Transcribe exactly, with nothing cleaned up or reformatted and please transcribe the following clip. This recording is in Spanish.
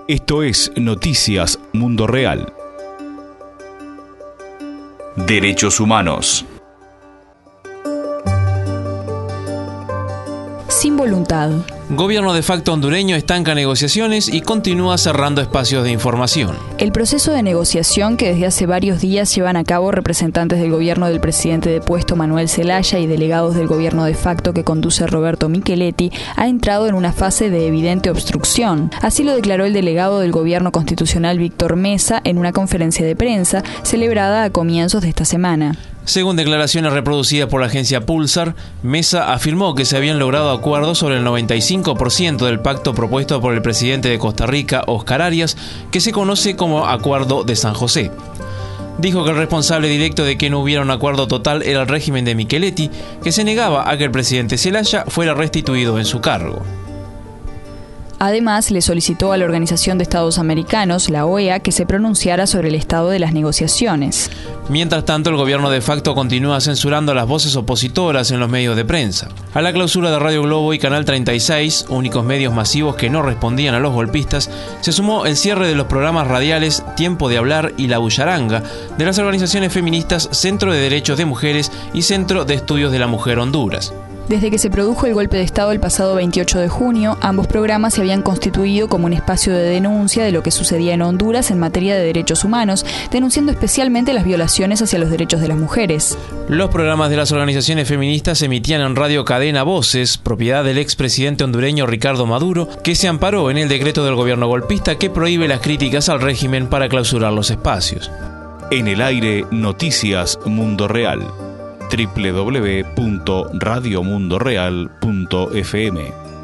Esto es Noticias Mundo Real. Derechos humanos. Sin voluntad. Gobierno de facto hondureño estanca negociaciones y continúa cerrando espacios de información. El proceso de negociación que desde hace varios días llevan a cabo representantes del gobierno del presidente depuesto Manuel Zelaya y delegados del gobierno de facto que conduce Roberto Micheletti ha entrado en una fase de evidente obstrucción. Así lo declaró el delegado del gobierno constitucional Víctor Mesa en una conferencia de prensa celebrada a comienzos de esta semana. Según declaraciones reproducidas por la agencia Pulsar, Mesa afirmó que se habían logrado acuerdos sobre el noventa y cinco por ciento del pacto propuesto por el presidente de Costa Rica, Óscar Arias, que se conoce como Acuerdo de San José. Dijo que el responsable directo de que no hubiera un acuerdo total era el régimen de Micheletti, que se negaba a que el presidente Zelaya fuera restituido en su cargo. Además, le solicitó a la Organización de Estados Americanos, la O E A, que se pronunciara sobre el estado de las negociaciones. Mientras tanto, el gobierno de facto continúa censurando las voces opositoras en los medios de prensa. A la clausura de Radio Globo y Canal treinta y seis, únicos medios masivos que no respondían a los golpistas, se sumó el cierre de los programas radiales Tiempo de Hablar y La Bullaranga de las organizaciones feministas Centro de Derechos de Mujeres y Centro de Estudios de la Mujer Honduras. Desde que se produjo el golpe de Estado el pasado veintiocho de junio, ambos programas se habían constituido como un espacio de denuncia de lo que sucedía en Honduras en materia de derechos humanos, denunciando especialmente las violaciones hacia los derechos de las mujeres. Los programas de las organizaciones feministas se emitían en Radio Cadena Voces, propiedad del expresidente hondureño Ricardo Maduro, que se amparó en el decreto del gobierno golpista que prohíbe las críticas al régimen para clausurar los espacios. En el aire, Noticias Mundo Real. doble u doble u doble u punto radio mundo real punto f m